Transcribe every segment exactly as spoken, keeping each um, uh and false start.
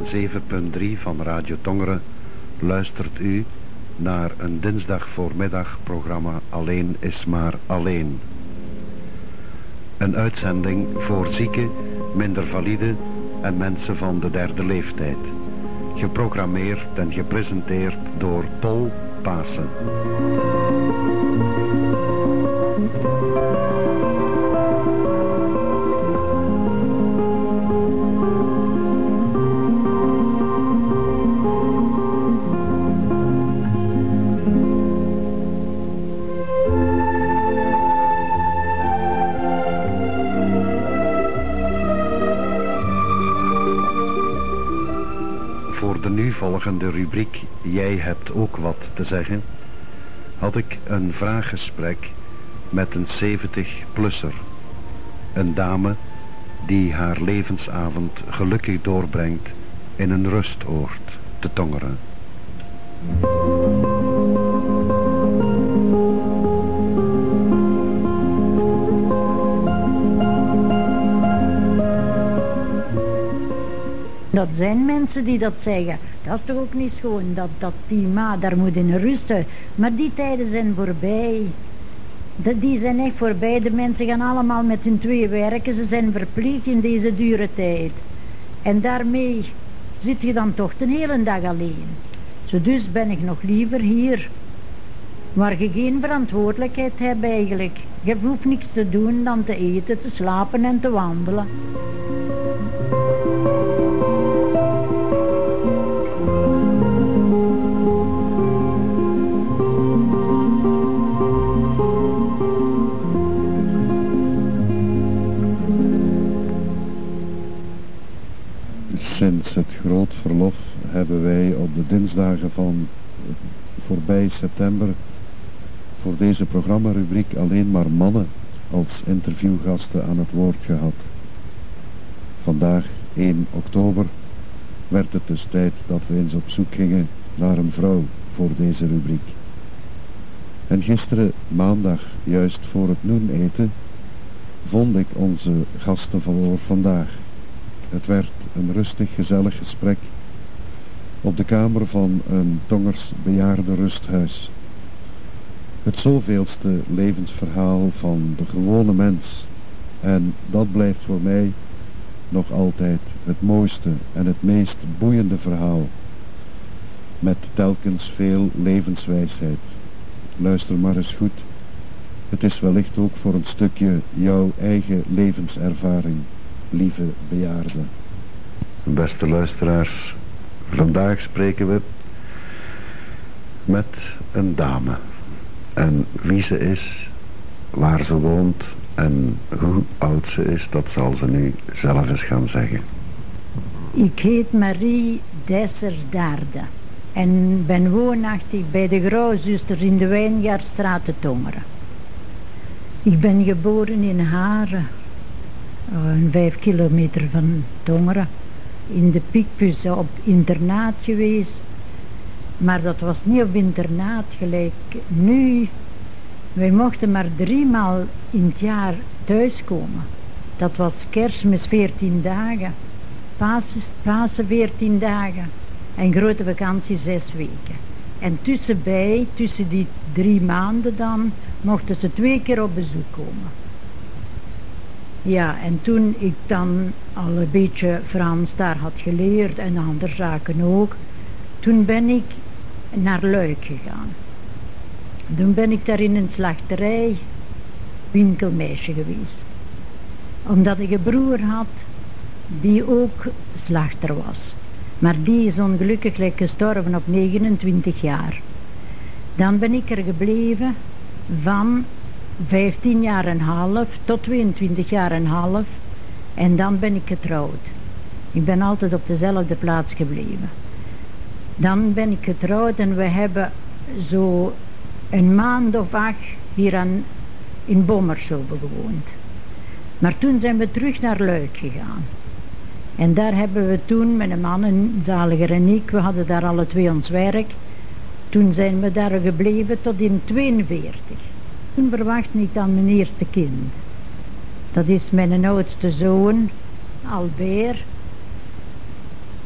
zeven punt drie van Radio Tongeren luistert u naar een dinsdag voormiddag programma Alleen is maar alleen. Een uitzending voor zieken, minder valide en mensen van de derde leeftijd. Geprogrammeerd en gepresenteerd door Paul Pasen. Voor de nu volgende rubriek Jij hebt ook wat te zeggen, had ik een vraaggesprek met een zeventig-plusser. Een dame die haar levensavond gelukkig doorbrengt in een rustoord te Tongeren. Dat zijn mensen die dat zeggen. Dat is toch ook niet schoon, dat, dat die ma daar moet in rusten. Maar die tijden zijn voorbij. De, die zijn echt voorbij. De mensen gaan allemaal met hun twee werken. Ze zijn verplicht in deze dure tijd. En daarmee zit je dan toch de hele dag alleen. Zo dus ben ik nog liever hier. Waar je geen verantwoordelijkheid hebt eigenlijk. Je hoeft niks te doen dan te eten, te slapen en te wandelen. Sinds het groot verlof hebben wij op de dinsdagen van voorbij september voor deze programmarubriek alleen maar mannen als interviewgasten aan het woord gehad. Vandaag, één oktober, werd het dus tijd dat we eens op zoek gingen naar een vrouw voor deze rubriek. En gisteren, maandag, juist voor het noeneten, vond ik onze gasten voor vandaag. Het werd een rustig, gezellig gesprek op de kamer van een Tongers bejaardenrusthuis. Het zoveelste levensverhaal van de gewone mens. En dat blijft voor mij nog altijd het mooiste en het meest boeiende verhaal. Met telkens veel levenswijsheid. Luister maar eens goed. Het is wellicht ook voor een stukje jouw eigen levenservaring. Lieve bejaarden. Beste luisteraars, vandaag spreken we met een dame. En wie ze is, waar ze woont en hoe oud ze is, dat zal ze nu zelf eens gaan zeggen. Ik heet Marie Dessers-Daarde en ben woonachtig bij de Grauwzusters in de Wijngaardstraat te Tongeren. Ik ben geboren in Haren. Een vijf kilometer van Tongeren, in de Picpus op internaat geweest. Maar dat was niet op internaat gelijk nu. Wij mochten maar driemaal in het jaar thuiskomen. Dat was Kerstmis veertien dagen, Pasen, Pasen veertien dagen en grote vakantie zes weken. En tussenbij, tussen die drie maanden dan, mochten ze twee keer op bezoek komen. Ja, en toen ik dan al een beetje Frans daar had geleerd en andere zaken ook, toen ben ik naar Luik gegaan. Toen ben ik daar in een slachterij winkelmeisje geweest. Omdat ik een broer had die ook slachter was. Maar die is ongelukkig gestorven op negenentwintig jaar. Dan ben ik er gebleven van vijftien jaar en half tot tweeëntwintig jaar en half en dan ben ik getrouwd. Ik ben altijd op dezelfde plaats gebleven. Dan ben ik getrouwd en we hebben zo een maand of acht hier aan, in Bommershoven gewoond. Maar toen zijn we terug naar Luik gegaan. En daar hebben we toen met een man, een zaliger en ik, we hadden daar alle twee ons werk. Toen zijn we daar gebleven tot in tweeënveertig. Toen verwachtte ik dan mijn eerste kind. Dat is mijn oudste zoon, Albert.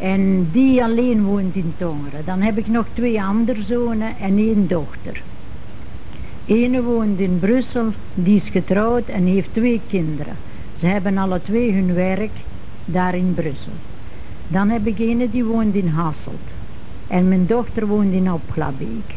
En die alleen woont in Tongeren. Dan heb ik nog twee andere zonen en één dochter. Ene woont in Brussel, die is getrouwd en heeft twee kinderen. Ze hebben alle twee hun werk daar in Brussel. Dan heb ik ene die woont in Hasselt. En mijn dochter woont in Opglabeek.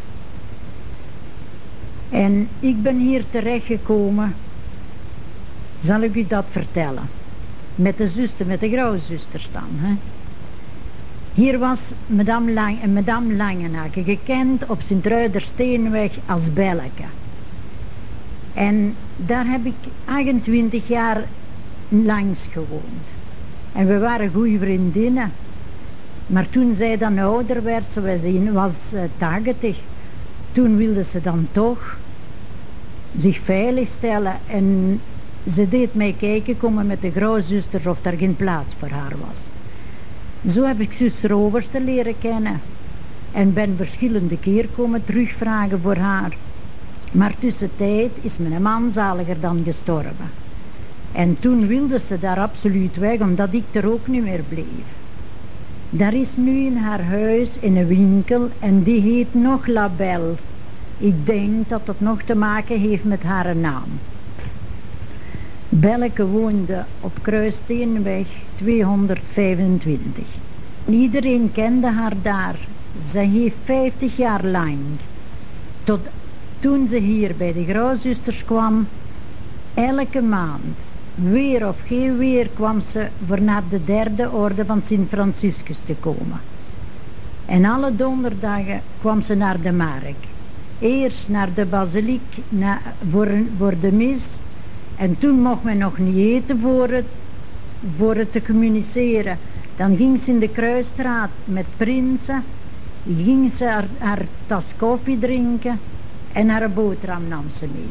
En ik ben hier terechtgekomen, zal ik u dat vertellen. Met de zuster, met de grauwzusters dan. Hè. Hier was madame, Lang, madame Langenaken, gekend op Sint-Ruidersteenweg als Belleke. En daar heb ik achtentwintig jaar langs gewoond. En we waren goede vriendinnen. Maar toen zij dan ouder werd, ze was, was uh, tachtig, toen wilde ze dan toch zich veilig stellen. En ze deed mij kijken komen met de grauwzusters of er geen plaats voor haar was. Zo heb ik zuster Overste leren kennen. En ben verschillende keer komen terugvragen voor haar. Maar tussentijd is mijn man zaliger dan gestorven. En toen wilde ze daar absoluut weg, omdat ik er ook niet meer bleef. Daar is nu in haar huis in een winkel en die heet nog La Belle. Ik denk dat het nog te maken heeft met haar naam. Belleke woonde op Kruisteenweg tweehonderdvijfentwintig. Iedereen kende haar daar. Ze heeft vijftig jaar lang, tot toen ze hier bij de grauwzusters kwam, elke maand, weer of geen weer, kwam ze voor naar de derde orde van Sint Franciscus te komen. En alle donderdagen kwam ze naar de markt. Eerst naar de basiliek na, voor, voor de mis. En toen mocht men nog niet eten voor het, voor het te communiceren. Dan ging ze in de Kruisstraat met prinsen. Ging ze haar, haar tas koffie drinken. En haar boterham nam ze mee.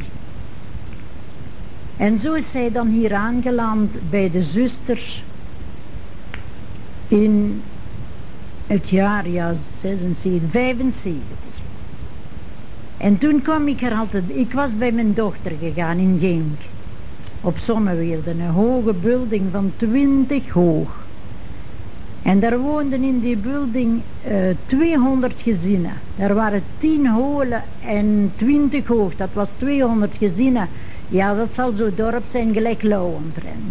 En zo is zij dan hier aangeland bij de zusters. In het jaar, ja, zesenzeventig, vijfenzeventig. En toen kwam ik er altijd, ik was bij mijn dochter gegaan in Genk. Op Zonneweelde, een hoge building van twintig hoog. En daar woonden in die building uh, tweehonderd gezinnen. Er waren tien holen en twintig hoog, dat was tweehonderd gezinnen. Ja, dat zal zo'n dorp zijn, gelijk Lauwentrend.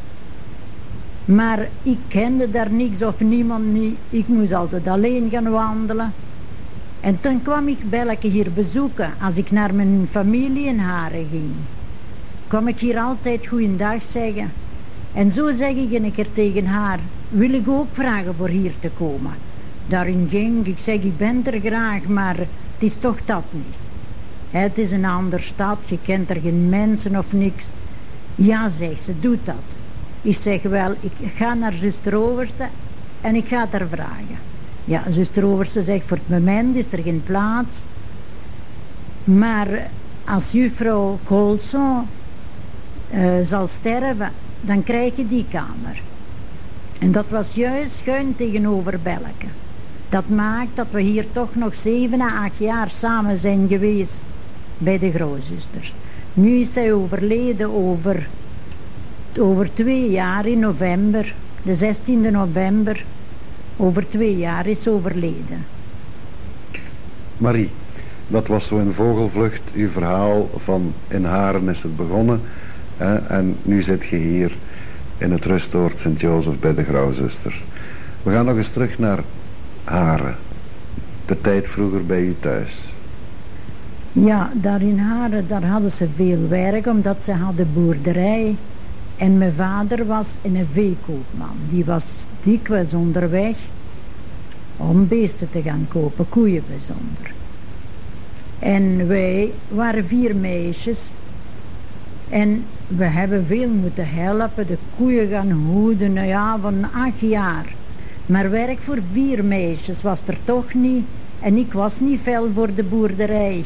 Maar ik kende daar niks of niemand niet. Ik moest altijd alleen gaan wandelen. En toen kwam ik Belleke hier bezoeken, als ik naar mijn familie in Haren ging. Kwam ik hier altijd goeiedag zeggen. En zo zeg ik een keer tegen haar, wil ik ook vragen voor hier te komen. Daarin ging ik, zeg ik ben er graag, maar het is toch dat niet. Het is een andere stad, je kent er geen mensen of niks. Ja, zegt ze, doet dat. Ik zeg wel, ik ga naar zuster Overste en ik ga het haar vragen. Ja, zuster Overste zegt, voor het moment is er geen plaats. Maar als juffrouw Colson uh, zal sterven, dan krijg je die kamer. En dat was juist schuin tegenover Belleke. Dat maakt dat we hier toch nog zeven à acht jaar samen zijn geweest bij de grauwzusters. Nu is zij overleden over, over twee jaar in november, de zestiende november, over twee jaar is ze overleden. Marie, dat was zo in vogelvlucht uw verhaal van in Haren is het begonnen. Hè, en nu zit je hier in het rustoord Sint-Jozef bij de grauwzusters. We gaan nog eens terug naar Haren. De tijd vroeger bij u thuis. Ja, daar in Haren, daar hadden ze veel werk, omdat ze hadden boerderij. En mijn vader was een veekoopman. Die was dikwijls onderweg om beesten te gaan kopen, koeien bijzonder. En wij waren vier meisjes. En we hebben veel moeten helpen, de koeien gaan hoeden, nou ja, van acht jaar. Maar werk voor vier meisjes was er toch niet. En ik was niet veel voor de boerderij.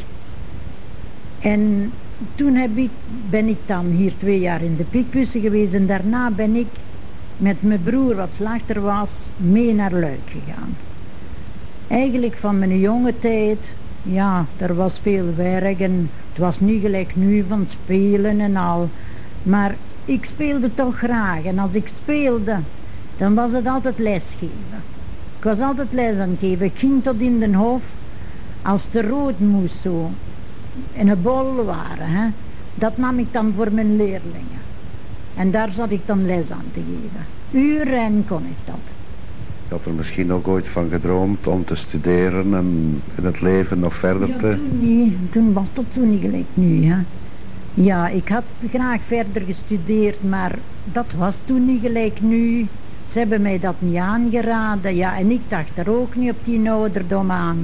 En toen heb ik, ben ik dan hier twee jaar in de Piekbussen geweest. En daarna ben ik met mijn broer, wat slachter was, mee naar Luik gegaan. Eigenlijk van mijn jonge tijd, ja, er was veel werk en het was niet gelijk nu van spelen en al. Maar ik speelde toch graag. En als ik speelde, dan was het altijd lesgeven. Ik was altijd les aan het geven. Ik ging tot in de hof, als de rood moest zo, in een bol waren, hè, dat nam ik dan voor mijn leerlingen. En daar zat ik dan les aan te geven. Uren kon ik dat. Je had er misschien ook ooit van gedroomd om te studeren en in het leven nog verder ja, te... Toen, niet, toen was dat zo niet gelijk nu. Hè. Ja, ik had graag verder gestudeerd, maar dat was toen niet gelijk nu. Ze hebben mij dat niet aangeraden. Ja, en ik dacht er ook niet op die ouderdom aan.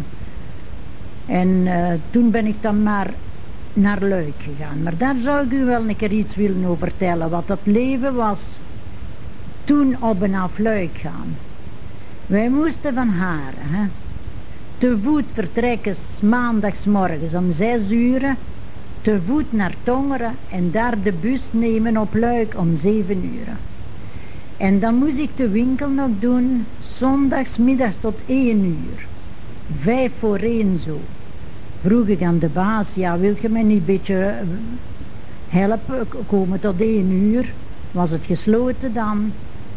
En uh, toen ben ik dan maar naar Luik gegaan. Maar daar zou ik u wel een keer iets willen over vertellen. Wat dat leven was toen op en af Luik gaan. Wij moesten van Haren, hè, te voet vertrekken 's maandagsmorgens om zes uur, te voet naar Tongeren en daar de bus nemen op Luik om zeven uur. En dan moest ik de winkel nog doen, zondagsmiddags tot één uur. Vijf voor één zo. Vroeg ik aan de baas, ja, wil je mij niet een beetje helpen komen tot één uur? Was het gesloten dan?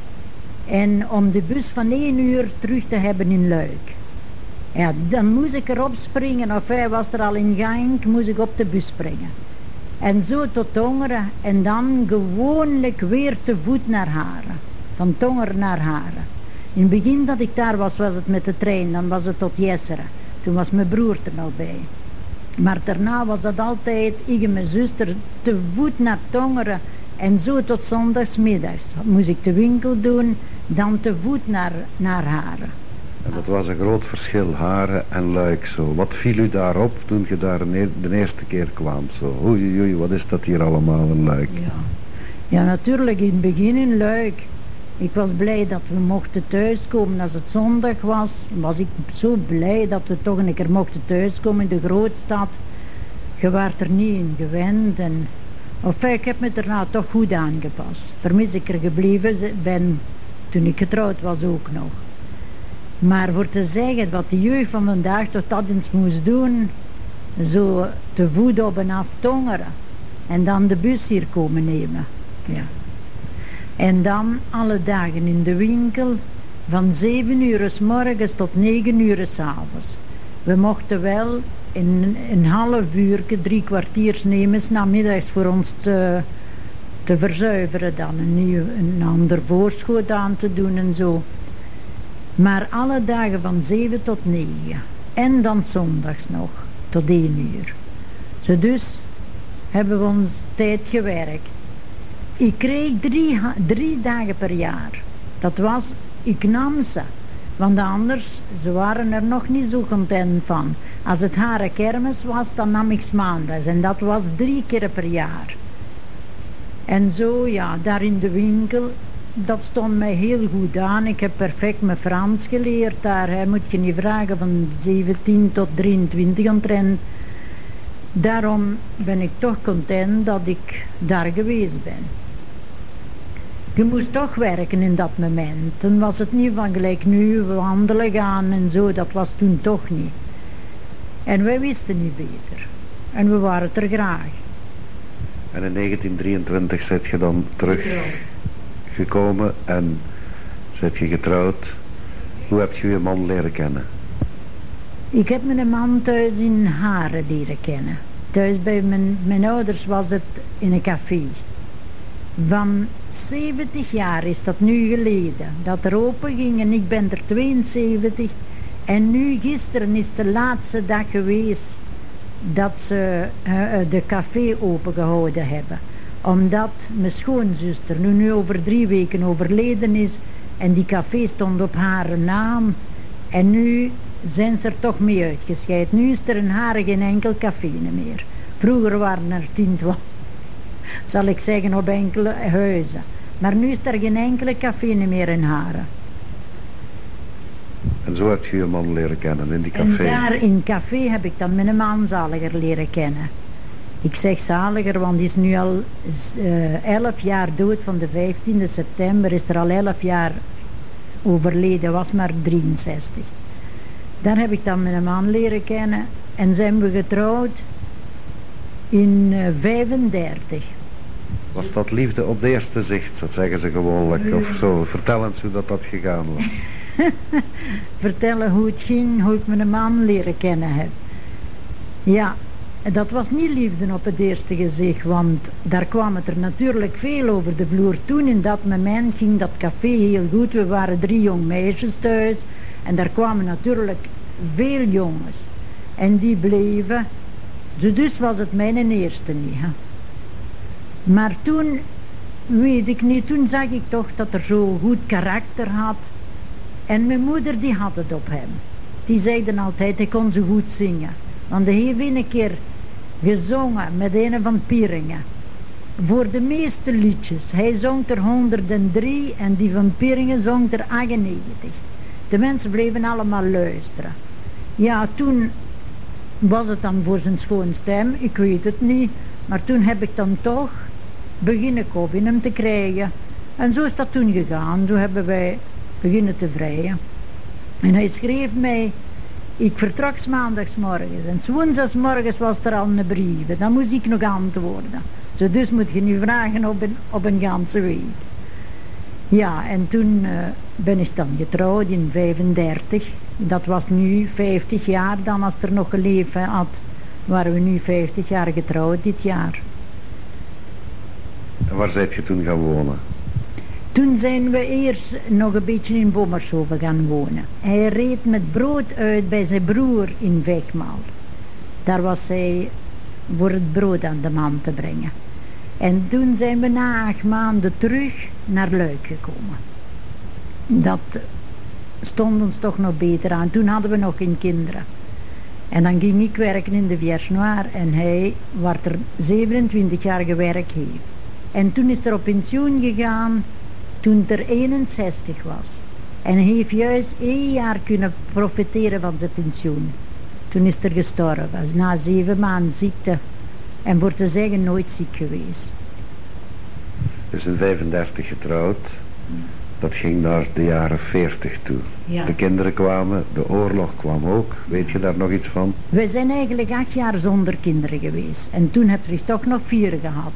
En om de bus van één uur terug te hebben in Luik. Ja, dan moest ik erop springen, of hij was er al in gang, moest ik op de bus springen. En zo tot Tongeren en dan gewoonlijk weer te voet naar Haren. Van Tongeren naar Haren. In het begin dat ik daar was, was het met de trein, dan was het tot Jesseren. Toen was mijn broer er nog bij. Maar daarna was dat altijd, ik en mijn zuster, te voet naar Tongeren en zo tot zondagsmiddags. Moest ik de winkel doen, dan te voet naar, naar Haren. En dat was een groot verschil, Haren en Luik zo. Wat viel u daarop toen je daar de eerste keer kwam? Zo, oei oei, wat is dat hier allemaal in Luik? Ja. ja, natuurlijk in het begin in Luik. Ik was blij dat we mochten thuiskomen als het zondag was. Was ik zo blij dat we toch een keer mochten thuiskomen in de grootstad. Je waart er niet in gewend. En, of ik heb me daarna toch goed aangepast. Vermis ik er gebleven ben toen ik getrouwd was ook nog. Maar voor te zeggen wat de jeugd van vandaag tot dat eens moest doen, zo te voet op en af Tongeren en dan de bus hier komen nemen. Ja. En dan alle dagen in de winkel, van zeven uur 's morgens tot negen uur 's avonds. We mochten wel in een half uur, drie kwartiers nemen, 's namiddags voor ons te, te verzuiveren dan, een, nieuw, een ander voorschoot aan te doen en zo. Maar alle dagen van zeven tot negen. En dan zondags nog, tot één uur. Zo dus hebben we ons tijd gewerkt. Ik kreeg drie, drie dagen per jaar. Dat was, ik nam ze. Want anders, ze waren er nog niet zo content van. Als het Haren kermis was, dan nam ik 's maandags. En dat was drie keer per jaar. En zo, ja, daar in de winkel, dat stond mij heel goed aan. Ik heb perfect mijn Frans geleerd daar. Hè. Moet je niet vragen, van zeventien tot drieëntwintig omtrent. Daarom ben ik toch content dat ik daar geweest ben. Je moest toch werken in dat moment. Toen was het niet van gelijk nu, wandelen gaan en zo. Dat was toen toch niet. En wij wisten niet beter. En we waren het er graag. En in negentien drieëntwintig zit je dan teruggekomen en zit je getrouwd. Hoe heb je je man leren kennen? Ik heb mijn man thuis in Haren leren kennen. Thuis bij mijn, mijn ouders was het in een café. Van zeventig jaar is dat nu geleden, dat er open ging en ik ben er tweeënzeventig. En nu gisteren is de laatste dag geweest dat ze uh, de café opengehouden hebben. Omdat mijn schoonzuster nu, nu over drie weken overleden is en die café stond op haar naam. En nu zijn ze er toch mee uitgescheid. Nu is er in Haren geen enkel café meer. Vroeger waren er tien, twaalf, zal ik zeggen, op enkele huizen. Maar nu is er geen enkele café meer in Haren. En zo heb je je man leren kennen in die café? En daar in het café heb ik dan mijn man Zaliger leren kennen. Ik zeg Zaliger, want die is nu al uh, elf jaar dood. Van de vijftiende september is er al elf jaar overleden, was maar drieënzestig. Daar heb ik dan mijn man leren kennen en zijn we getrouwd in uh, vijfendertig. Was dat liefde op de eerste zicht, dat zeggen ze gewoonlijk, of zo? Vertel eens hoe dat, dat gegaan was. vertellen hoe het ging, hoe ik mijn man leren kennen heb. Ja, dat was niet liefde op het eerste gezicht, want daar kwam het er natuurlijk veel over de vloer. Toen in dat moment ging dat café heel goed. We waren drie jong meisjes thuis en daar kwamen natuurlijk veel jongens. En die bleven, dus was het mijn eerste niet. Hè. Maar toen, weet ik niet, toen zag ik toch dat er zo goed karakter had. En mijn moeder die had het op hem. Die zeiden altijd, hij kon zo goed zingen. Want hij heeft een keer gezongen met een van Pieringen. Voor de meeste liedjes. Hij zong er honderddrie en die van Pieringen zong er achtennegentig. De mensen bleven allemaal luisteren. Ja, toen was het dan voor zijn schoon stem, ik weet het niet. Maar toen heb ik dan toch beginnen kop in hem te krijgen. En zo is dat toen gegaan. Toen hebben wij beginnen te vrijen. En hij schreef mij, ik vertrok 's maandagsmorgens en 's woensdagsmorgens was er al een brief. Dan moest ik nog antwoorden. Zo dus moet je nu vragen op een, op een ganse week. Ja, en toen uh, ben ik dan getrouwd in vijfendertig. Dat was nu vijftig jaar, dan als er nog geleefd had, waren we nu vijftig jaar getrouwd dit jaar. En waar zijt je toen gaan wonen? Toen zijn we eerst nog een beetje in Bommershoven gaan wonen. Hij reed met brood uit bij zijn broer in Wegmaal. Daar was hij voor het brood aan de man te brengen. En toen zijn we na acht maanden terug naar Luik gekomen. Dat stond ons toch nog beter aan. Toen hadden we nog geen kinderen. En dan ging ik werken in de Vierge Noire en hij werd er zevenentwintig jaar gewerkt heeft. En toen is er op pensioen gegaan toen er eenenzestig was. En hij heeft juist één jaar kunnen profiteren van zijn pensioen. Toen is er gestorven, na zeven maanden ziekte. En voor te zeggen nooit ziek geweest. Dus in vijfendertig getrouwd. Dat ging naar de jaren veertig toe. Ja. De kinderen kwamen, de oorlog kwam ook. Weet je daar nog iets van? We zijn eigenlijk acht jaar zonder kinderen geweest. En toen heb ik toch nog vier gehad.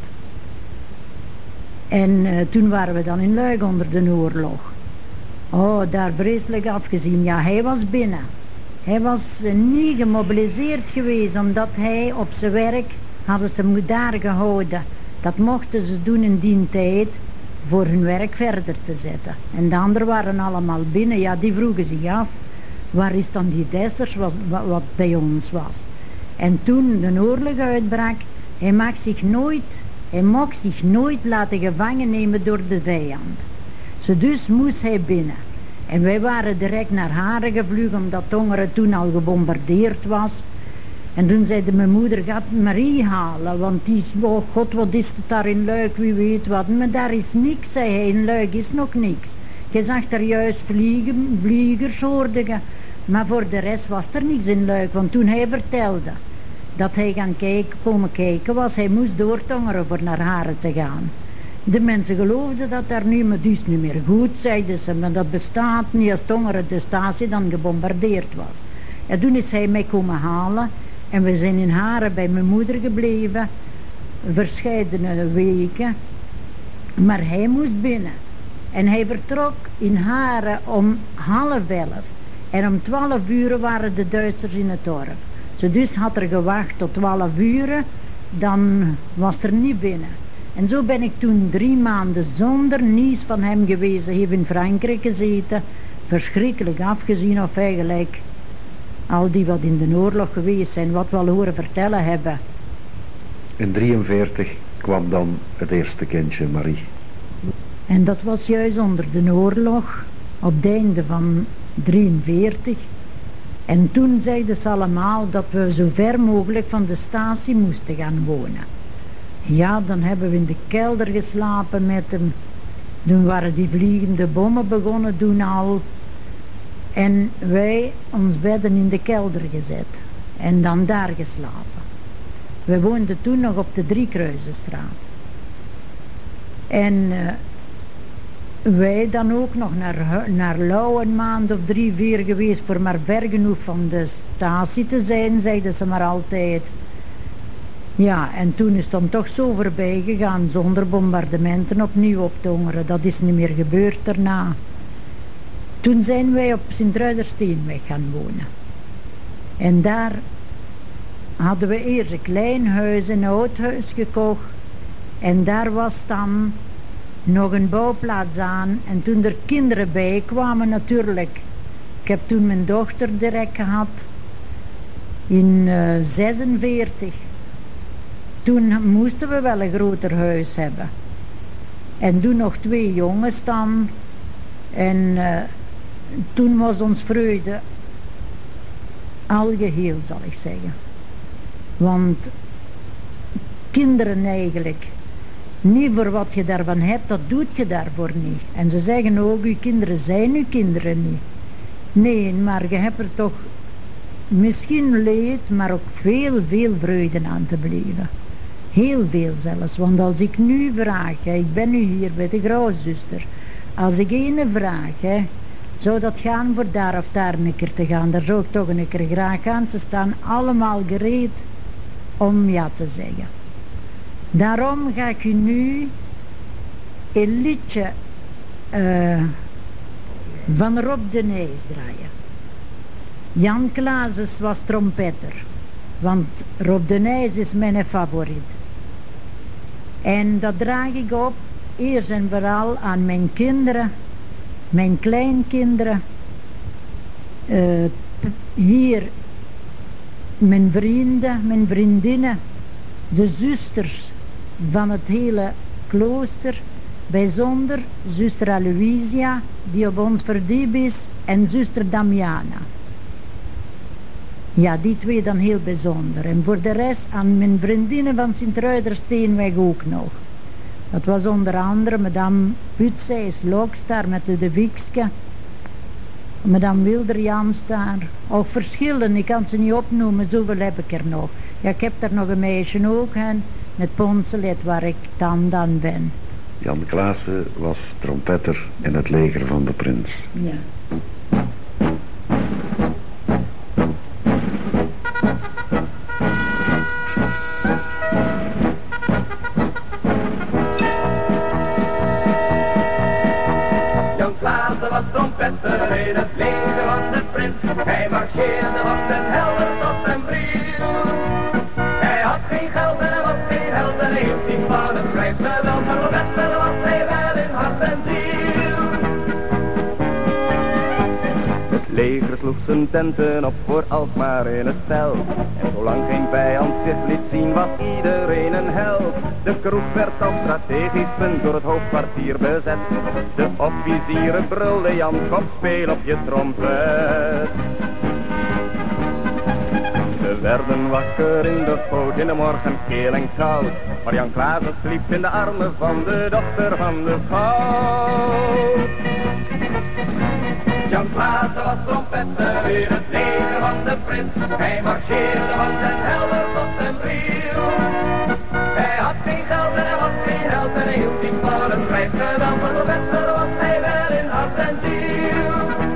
En uh, toen waren we dan in Luik onder de oorlog. Oh, daar vreselijk afgezien. Ja, hij was binnen. Hij was uh, niet gemobiliseerd geweest, omdat hij op zijn werk hadden ze hem daar gehouden. Dat mochten ze doen in die tijd voor hun werk verder te zetten. En de anderen waren allemaal binnen. Ja, die vroegen zich af, waar is dan die Dessers wat, wat, wat bij ons was. En toen de oorlog uitbrak, hij mag zich nooit... Hij mocht zich nooit laten gevangen nemen door de vijand. Zo dus moest hij binnen. En wij waren direct naar Haren gevlogen, omdat Tongeren toen al gebombardeerd was. En toen zei mijn moeder, gaat Marie halen, want die is, oh god, wat is het daar in Luik, wie weet wat. Maar daar is niks, zei hij, in Luik is nog niks. Je zag er juist vliegen, vliegers hoorde je. Maar voor de rest was er niks in Luik, want toen hij vertelde dat hij gaan kijken, komen kijken was, hij moest door Tongeren voor naar Haren te gaan. De mensen geloofden dat daar nu, maar die is niet meer goed, zeiden ze, maar dat bestaat niet als Tongeren de statie dan gebombardeerd was. En toen is hij mij komen halen en we zijn in Haren bij mijn moeder gebleven, verscheidene weken, maar hij moest binnen. En hij vertrok in Haren om half elf en om twaalf uur waren de Duitsers in het dorp. Zo dus had er gewacht tot twaalf uur, dan was er niet binnen. En zo ben ik toen drie maanden zonder nieuws van hem geweest. Hij heeft in Frankrijk gezeten, verschrikkelijk afgezien of eigenlijk al die wat in de oorlog geweest zijn, wat we al horen vertellen hebben. In drieënveertig kwam dan het eerste kindje, Marie. En dat was juist onder de oorlog, op het einde van drieënveertig. En toen zeiden ze allemaal dat we zo ver mogelijk van de statie moesten gaan wonen. Ja, dan hebben we in de kelder geslapen met hem. Toen waren die vliegende bommen begonnen toen al. En wij ons bedden in de kelder gezet. En dan daar geslapen. We woonden toen nog op de Driekruizenstraat. En uh, wij dan ook nog naar, naar Louw een maand of drie, vier geweest voor maar ver genoeg van de statie te zijn, zeiden ze maar altijd. Ja, en toen is het dan toch zo voorbij gegaan zonder bombardementen opnieuw op Tongeren. Dat is niet meer gebeurd daarna. Toen zijn wij op Sint-Ruidersteenweg gaan wonen. En daar hadden we eerst een klein huis, een oud huis gekocht. En daar was dan nog een bouwplaats aan. En toen er kinderen bij kwamen natuurlijk. Ik heb toen mijn dochter direct gehad. In uh, zesenveertig. Toen moesten we wel een groter huis hebben. En toen nog twee jongens dan. En uh, toen was ons vreugde al geheel, zal ik zeggen. Want kinderen eigenlijk, niet voor wat je daarvan hebt, dat doet je daarvoor niet. En ze zeggen ook, uw kinderen zijn uw kinderen niet. Nee, maar je hebt er toch misschien leed, maar ook veel, veel vreugde aan te beleven. Heel veel zelfs, want als ik nu vraag, hè, ik ben nu hier bij de grootzuster, als ik ene vraag, hè, zou dat gaan voor daar of daar een keer te gaan, daar zou ik toch een keer graag gaan. Ze staan allemaal gereed om ja te zeggen. Daarom ga ik u nu een liedje uh, van Rob de Nijs draaien. Jan Klaases was trompetter, want Rob de Nijs is mijn favoriet. En dat draag ik op, eerst en vooral aan mijn kinderen, mijn kleinkinderen, uh, hier mijn vrienden, mijn vriendinnen, de zusters van het hele klooster, bijzonder zuster Aloysia, die op ons verdiep is, en zuster Damiana. Ja, die twee dan heel bijzonder. En voor de rest aan mijn vriendinnen van Sint-Ruidersteenweg ook nog. Dat was onder andere madame Putseis Lokstar met de Wikske, madame Wilder-Jans daar. Ook verschillen, ik kan ze niet opnoemen, zoveel heb ik er nog. Ja, ik heb daar nog een meisje ook, hè, met Ponselet, waar ik dan dan ben. Jan Klaassen was trompetter in het leger van de prins. Ja. Was trompetter in het leger van de prins. Hij marcheerde van den helder tot den bril. Hij had geen geld en hij was geen held en hij hield niet van het krijgsgeweld. Maar trompetter was hij wel in hart en ziel. Het leger sloeg zijn tenten op voor Alkmaar in het veld. En zolang geen vijand zich liet zien was iedereen een held. De kroeg werd als strategisch punt door het hoofdkwartier bezet. De officieren brulden Jan, kom speel op je trompet. Ze werden wakker in de goot in de morgen keel en koud. Maar Jan Klaassen sliep in de armen van de dochter van de schout. Jan Klaassen was trompetter in het leger van de prins. Hij marcheerde van den helder tot den bril. Hij had geen geld en hij was geen held en hij hield niet van het krijgsgeweld. Maar trompetter was hij wel in hart en ziel.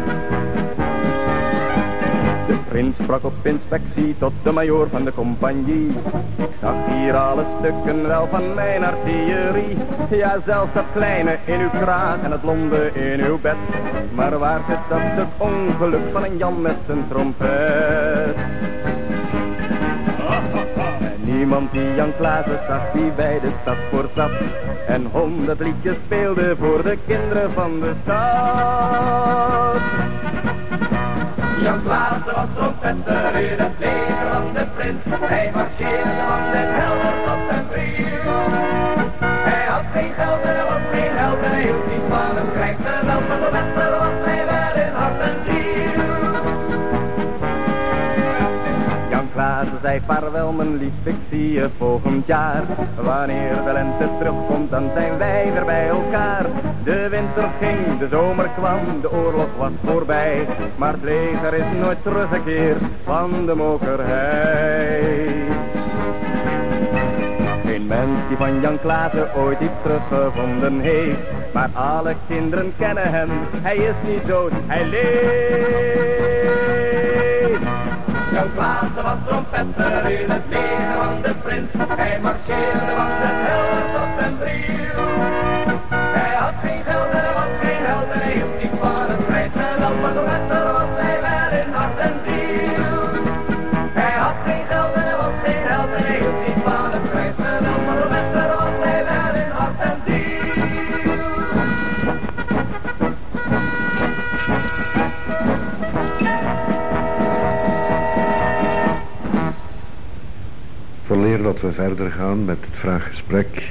De prins sprak op inspectie tot de majoor van de compagnie. Ik zag hier alle stukken wel van mijn artillerie. Ja, zelfs dat kleine in uw kraag en het blonde in uw bed. Maar waar zit dat stuk ongeluk van een Jan met zijn trompet? Niemand die Jan Klaassen zag die bij de stadspoort zat en honderd liedjes speelde voor de kinderen van de stad. Jan Klaassen was trompetter in het leger van de prins. Hij marcheerde van den helder tot den bril. Hij had geen geld en hij was geen held en hij hield niet van het krijgsgeweld. Maar trompetter was hij wel in hart en ziel. Jan Klaassen zei vaarwel mijn lief, ik zie je volgend jaar. Wanneer de lente terugkomt dan zijn wij weer bij elkaar. De winter ging, de zomer kwam, de oorlog was voorbij. Maar het leger is nooit teruggekeerd van de mokerhei. Geen mens die van Jan Klaassen ooit iets teruggevonden heeft. Maar alle kinderen kennen hem, hij is niet dood, hij leeft. Jan Klaassen was trompetter in het leger van de prins. Hij marcheerde van den helder tot den bril. Hij had geen geld en hij was geen held en hij hield niet van het krijgsgeweld. voordat we verder gaan met het vraaggesprek,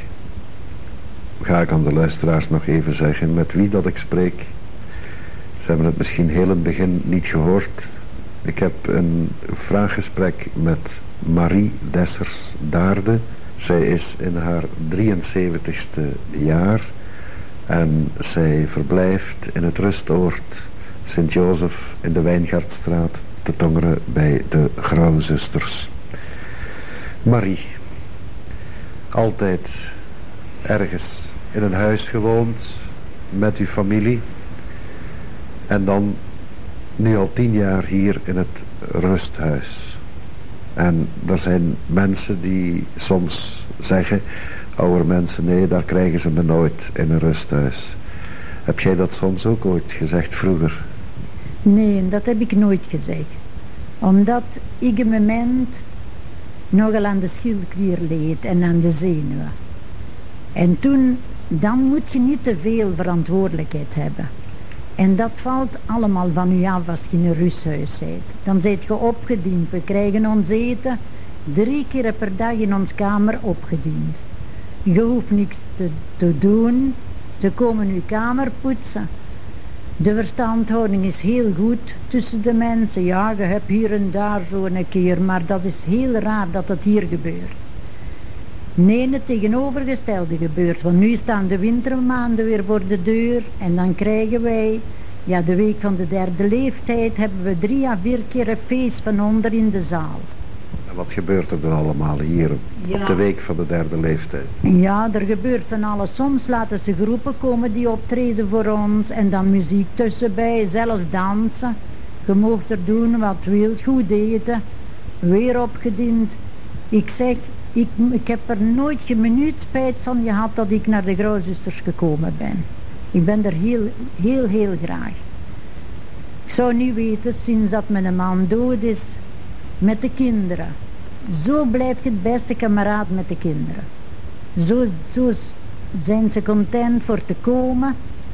ga ik aan de luisteraars nog even zeggen met wie dat ik spreek. Ze hebben het misschien heel in het begin niet gehoord. Ik heb een vraaggesprek met Marie Dessers Daarde. Zij is in haar drieënzeventigste jaar en zij verblijft in het rustoord Sint-Jozef in de Wijngaardstraat te Tongeren bij de Grauwzusters. Marie, altijd ergens in een huis gewoond met uw familie en dan nu al tien jaar hier in het rusthuis. En er zijn mensen die soms zeggen, oude mensen, nee, daar krijgen ze me nooit in een rusthuis. Heb jij dat soms ook ooit gezegd vroeger? Nee, dat heb ik nooit gezegd. Omdat ik een moment nogal aan de schildklier leed en aan de zenuwen. En toen, dan moet je niet te veel verantwoordelijkheid hebben. En dat valt allemaal van u af als je in een rusthuis bent. Dan zijt je opgediend. We krijgen ons eten drie keer per dag in ons kamer opgediend. Je hoeft niks te, te doen. Ze komen uw kamer poetsen. De verstandhouding is heel goed tussen de mensen. Ja, je hebt hier en daar zo een keer, maar dat is heel raar dat het hier gebeurt. Nee, het tegenovergestelde gebeurt, want nu staan de wintermaanden weer voor de deur en dan krijgen wij, ja, de week van de derde leeftijd hebben we drie à vier keer een feest van onder in de zaal. En wat gebeurt er dan allemaal hier ja. op de week van de derde leeftijd? Ja, er gebeurt van alles. Soms laten ze groepen komen die optreden voor ons en dan muziek tussenbij, zelfs dansen. Je moogt er doen wat wilt, goed eten, weer opgediend. Ik zeg, ik, ik heb er nooit geen minuut spijt van gehad dat ik naar de Grauwzusters gekomen ben. Ik ben er heel, heel, heel graag. Ik zou niet weten, sinds dat mijn man dood is, met de kinderen. Zo blijf je het beste kameraad met de kinderen. Zo, zo zijn ze content voor te komen.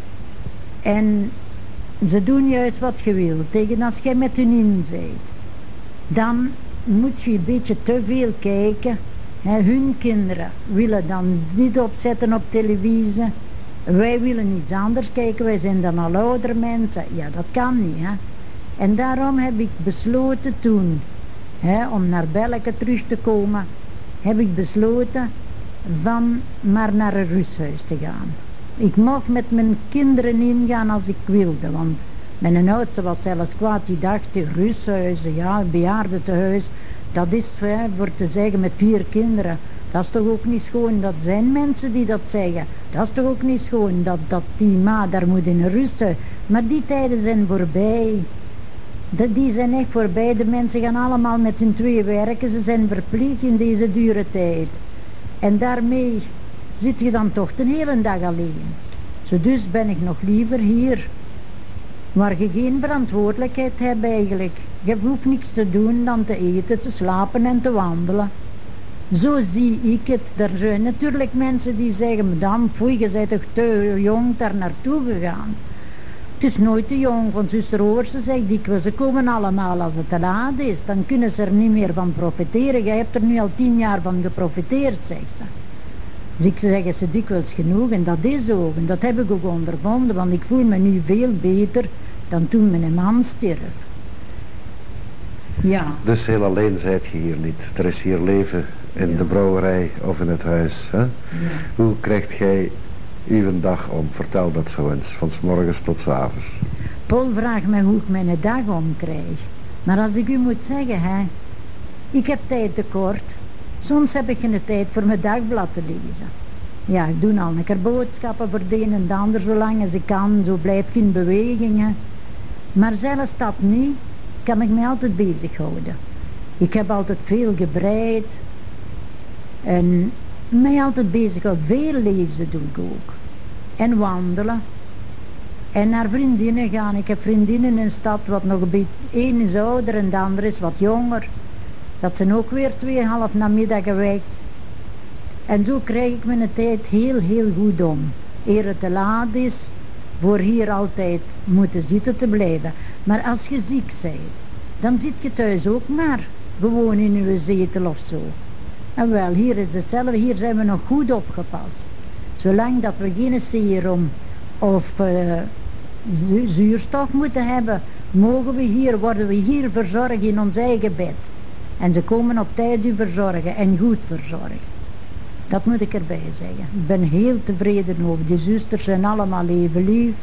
En ze doen juist wat je wilt. Tegen als jij met hun in bent, dan moet je een beetje te veel kijken. He, hun kinderen willen dan dit opzetten op televisie. Wij willen iets anders kijken. Wij zijn dan al oudere mensen. Ja, dat kan niet. Hè? En daarom heb ik besloten toen, he, om naar België terug te komen, heb ik besloten van maar naar een rusthuis te gaan. Ik mocht met mijn kinderen ingaan als ik wilde, want mijn oudste was zelfs kwaad, die dacht, rusthuizen, ja, bejaardentehuis, dat is hè, voor te zeggen met vier kinderen, dat is toch ook niet schoon, dat zijn mensen die dat zeggen, dat is toch ook niet schoon, dat, dat die ma daar moet in een rusthuis, maar die tijden zijn voorbij. De, die zijn echt voorbij, de mensen gaan allemaal met hun twee werken, ze zijn verplicht in deze dure tijd. En daarmee zit je dan toch de hele dag alleen. Zo dus ben ik nog liever hier, waar je geen verantwoordelijkheid hebt eigenlijk. Je hoeft niks te doen dan te eten, te slapen en te wandelen. Zo zie ik het. Er zijn natuurlijk mensen die zeggen, madame, foei, je bent toch te jong daar naartoe gegaan. Het is nooit te jong, want zuster Oorse zegt dikwijls, ze komen allemaal als het te laat is. Dan kunnen ze er niet meer van profiteren. Jij hebt er nu al tien jaar van geprofiteerd, zegt ze. Dus ik zeg ze dikwijls genoeg en dat is ook. En dat heb ik ook ondervonden, want ik voel me nu veel beter dan toen mijn man stierf. Ja. Dus heel alleen zijt je hier niet. Er is hier leven in ja. de brouwerij of in het huis. Hè? Ja. Hoe krijgt jij uw dag om? Vertel dat zo eens, van 's morgens tot 's avonds. Paul vraagt mij hoe ik mijn dag omkrijg. Maar als ik u moet zeggen, hè, ik heb tijd tekort. Soms heb ik geen tijd voor mijn dagblad te lezen. Ja, ik doe al een keer boodschappen voor de een en de ander, zolang als ik kan. Zo blijf ik in beweging. Hè. Maar zelfs dat niet, kan ik mij altijd bezighouden. Ik heb altijd veel gebreid. En mij altijd bezig gehouden. Veel lezen doe ik ook. En wandelen. En naar vriendinnen gaan. Ik heb vriendinnen in een stad wat nog een beetje... één is ouder en de andere is wat jonger. Dat zijn ook weer tweeënhalf namiddagen weg. En zo krijg ik mijn tijd heel, heel goed om. Eer het te laat is, voor hier altijd moeten zitten te blijven. Maar als je ziek bent, dan zit je thuis ook maar gewoon in uw zetel of zo. En wel, hier is hetzelfde, hier zijn we nog goed opgepast. Zolang dat we geen serum of uh, zu zuurstof moeten hebben, mogen we hier, worden we hier verzorgd in ons eigen bed. En ze komen op tijd u verzorgen en goed verzorgd. Dat moet ik erbij zeggen. Ik ben heel tevreden over. Die zusters zijn allemaal even lief.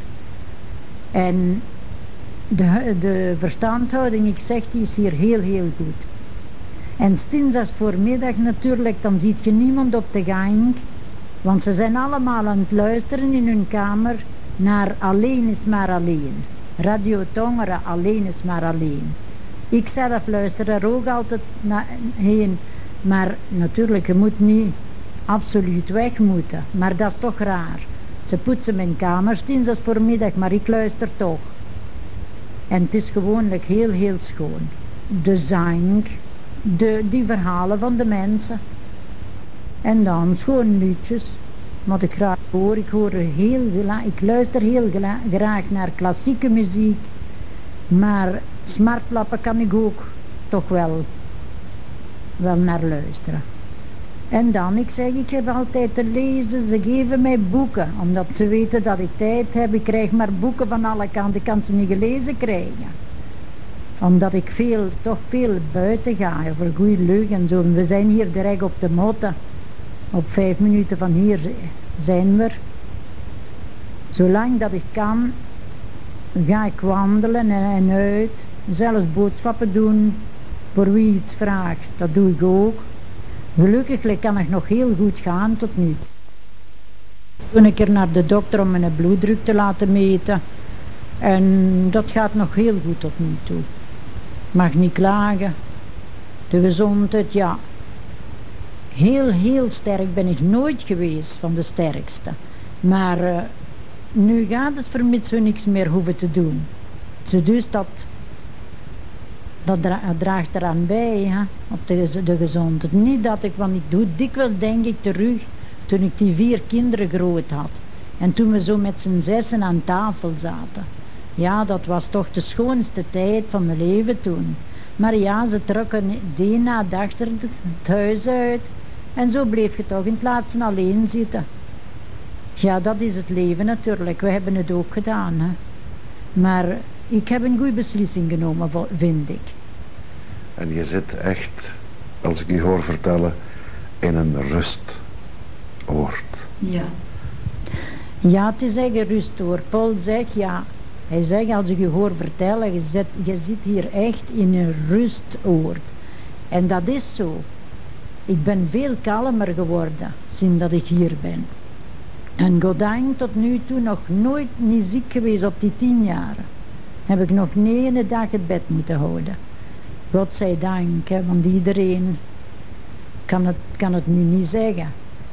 En de, de verstandhouding, ik zeg, die is hier heel, heel goed. En dinsdags voormiddag natuurlijk, dan ziet je niemand op de gang. Want ze zijn allemaal aan het luisteren in hun kamer naar Alleen is maar alleen. Radio Tongeren, Alleen is maar alleen. Ik zelf luister er ook altijd na, heen. Maar natuurlijk, je moet niet absoluut weg moeten. Maar dat is toch raar. Ze poetsen mijn kamers dinsdags voormiddag, maar ik luister toch. En het is gewoonlijk heel, heel schoon. De zang, de, die verhalen van de mensen. En dan schoon liedjes. Wat ik graag hoor, ik hoor heel, ik luister heel graag naar klassieke muziek. Maar smartlappen kan ik ook toch wel, wel naar luisteren. En dan, ik zeg, ik heb altijd te lezen, ze geven mij boeken. Omdat ze weten dat ik tijd heb, ik krijg maar boeken van alle kanten, ik kan ze niet gelezen krijgen. Omdat ik veel, toch veel buiten ga, over goede lucht en zo. We zijn hier direct op de motte. Op vijf minuten van hier zijn we. Zolang dat ik kan, ga ik wandelen en, en uit. Zelfs boodschappen doen, voor wie iets vraagt, dat doe ik ook. Gelukkig kan ik nog heel goed gaan tot nu. Toen ik er naar de dokter om mijn bloeddruk te laten meten. En dat gaat nog heel goed tot nu toe. Mag niet klagen. De gezondheid, ja. Heel, heel sterk ben ik nooit geweest, van de sterkste. Maar uh, nu gaat het vermits we niks meer hoeven te doen. Dus dat, dat dra draagt eraan bij, hè, op de, de gezondheid. Niet dat ik, want ik doe dikwijls denk ik terug, toen ik die vier kinderen groot had. En toen we zo met z'n zessen aan tafel zaten. Ja, dat was toch de schoonste tijd van mijn leven toen. Maar ja, ze trokken de ene na de achter het huis uit. En zo bleef je toch in het laatste alleen zitten. Ja, dat is het leven natuurlijk. We hebben het ook gedaan. Hè. Maar ik heb een goede beslissing genomen, vind ik. En je zit echt, als ik u hoor vertellen, in een rustoord. Ja. Ja, het is echt een rustoord. Paul zegt, ja, hij zegt, als ik u hoor vertellen, je zit, je zit hier echt in een rustoord. En dat is zo. Ik ben veel kalmer geworden, sinds dat ik hier ben. En goddank tot nu toe nog nooit niet ziek geweest op die tien jaren. Heb ik nog niet een dag het bed moeten houden. Godzijdank, hè, want iedereen kan het, kan het nu niet zeggen.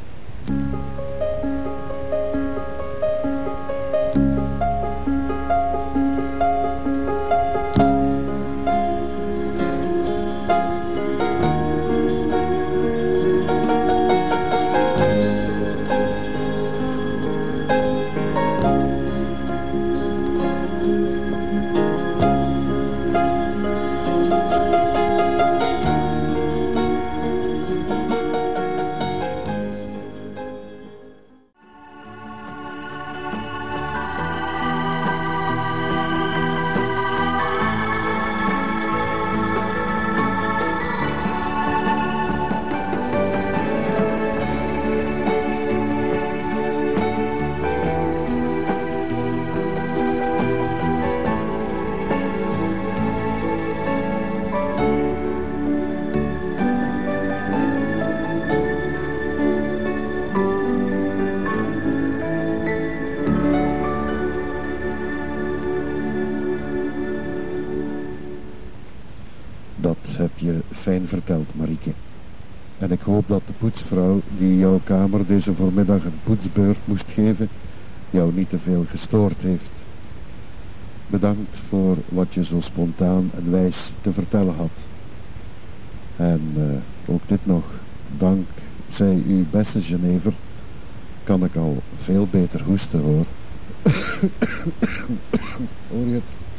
Fijn verteld, Marieke. En ik hoop dat de poetsvrouw die jouw kamer deze voormiddag een poetsbeurt moest geven, jou niet te veel gestoord heeft. Bedankt voor wat je zo spontaan en wijs te vertellen had. En uh, ook dit nog, dankzij uw beste Genever, kan ik al veel beter hoesten, hoor. Hoor je het?